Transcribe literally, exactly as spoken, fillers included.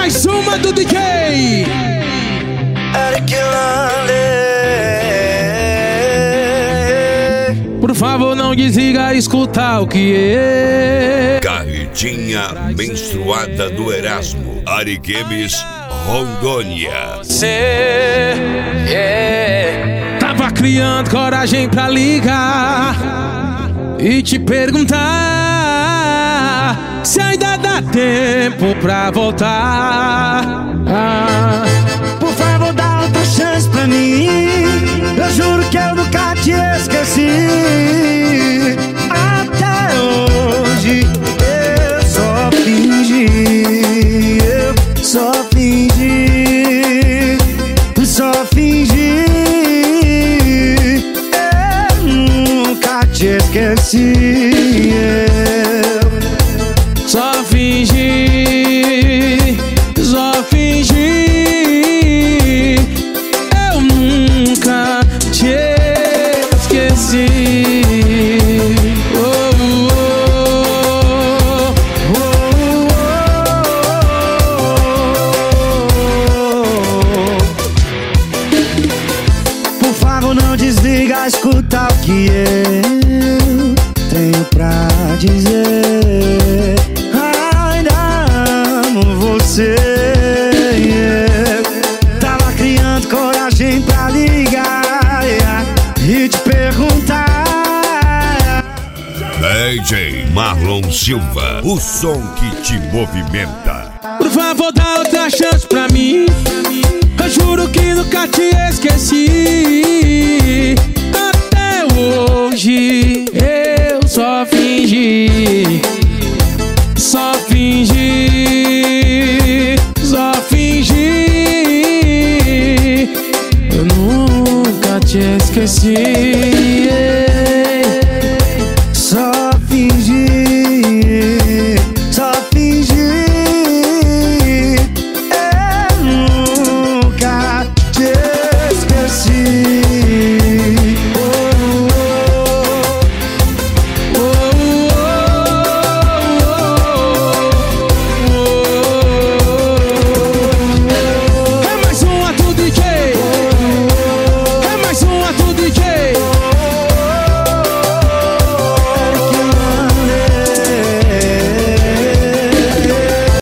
mais uma do D J Eric Lande. Por favor, não desliga, escuta o que é. Carretinha menstruada do Erasmo, Ariquemes, Rondônia. Cê, yeah. Tava criando coragem pra ligar e te perguntar se ainda dá tempo pra voltar. Ah. Por favor, dá outra chance pra mim. Eu juro que eu nunca te esqueci. Até hoje eu só fingi, eu só fingi, só fingi. Eu nunca te esqueci. Eu só fingi, só fingi. Eu nunca te esqueci. Oh, oh, oh, oh, oh. Por favor, não desliga, escuta o que eu tenho pra dizer. Ainda amo você. Tava criando coragem pra ligar e te perguntar. D J Marlon Silva, o som que te movimenta. Por favor, dá outra chance pra mim. Eu juro que nunca te esqueci. Até hoje eu só fingi, só fingi, só fingi. Eu nunca te esqueci.